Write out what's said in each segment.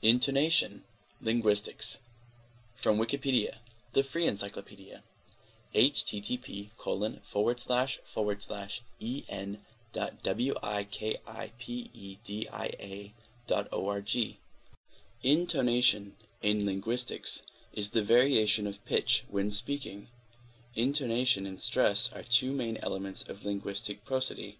Intonation, linguistics. From Wikipedia, the free encyclopedia. http://en.wikipedia.org. Intonation, in linguistics, is the variation of pitch when speaking. Intonation and stress are two main elements of linguistic prosody.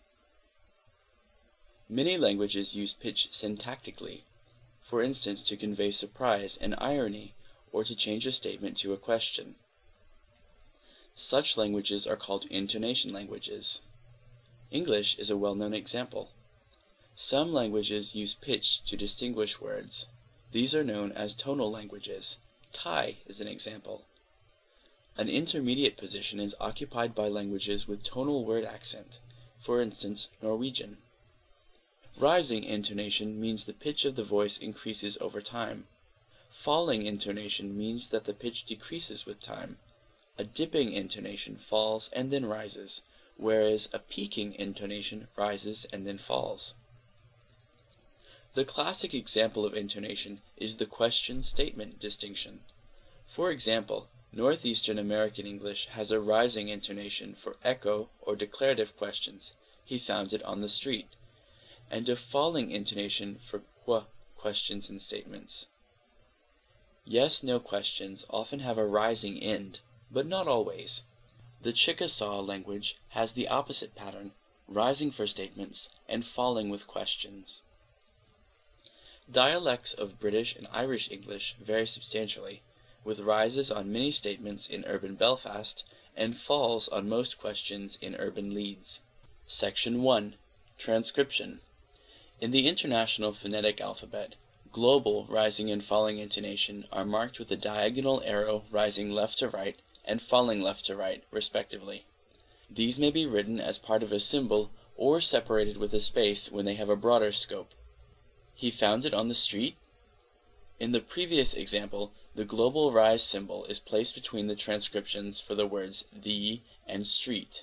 Many languages use pitch syntactically, for instance to convey surprise and irony, or to change a statement to a question. Such languages are called intonation languages. English is a well-known example. Some languages use pitch to distinguish words. These are known as tonal languages. Thai is an example. An intermediate position is occupied by languages with tonal word accent, for instance, Norwegian. Rising intonation means the pitch of the voice increases over time. Falling intonation means that the pitch decreases with time. A dipping intonation falls and then rises, whereas a peaking intonation rises and then falls. The classic example of intonation is the question-statement distinction. For example, Northeastern American English has a rising intonation for echo or declarative questions. He found it on the street, and a falling intonation for questions and statements. Yes-no questions often have a rising end, but not always. The Chickasaw language has the opposite pattern, rising for statements and falling with questions. Dialects of British and Irish English vary substantially, with rises on many statements in urban Belfast and falls on most questions in urban Leeds. Section 1. Transcription. In the International Phonetic Alphabet, global rising and falling intonation are marked with a diagonal arrow rising left to right and falling left to right, respectively. These may be written as part of a symbol or separated with a space when they have a broader scope. He found it on the street? In the previous example, the global rise symbol is placed between the transcriptions for the words the and street.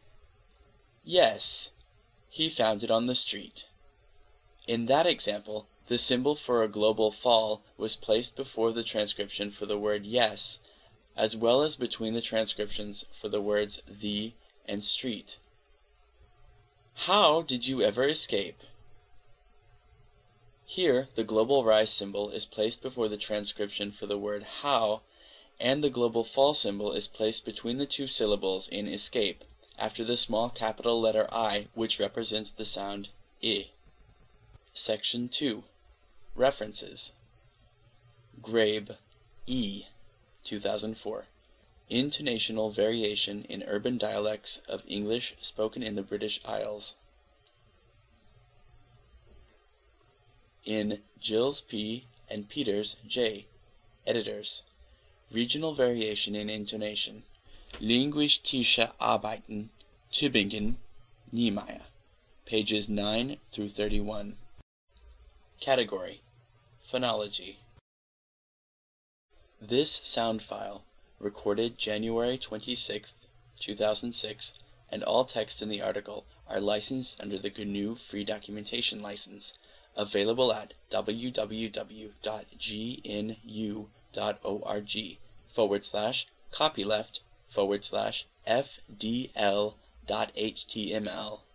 Yes, he found it on the street. In that example, the symbol for a global fall was placed before the transcription for the word yes, as well as between the transcriptions for the words the and street. How did you ever escape? Here, the global rise symbol is placed before the transcription for the word how, and the global fall symbol is placed between the two syllables in escape, after the small capital letter I, which represents the sound I. Section 2. References. Grabe, E. 2004. Intonational Variation in Urban Dialects of English Spoken in the British Isles. In Gills P. and Peters J. Editors. Regional Variation in Intonation. Linguistische Arbeiten, Tübingen, Niemeyer. Pages 9 through 31. Category: Phonology. This sound file, recorded January 26, 2006, and all text in the article are licensed under the GNU Free Documentation License, available at www.gnu.org/copyleft/FDL.html.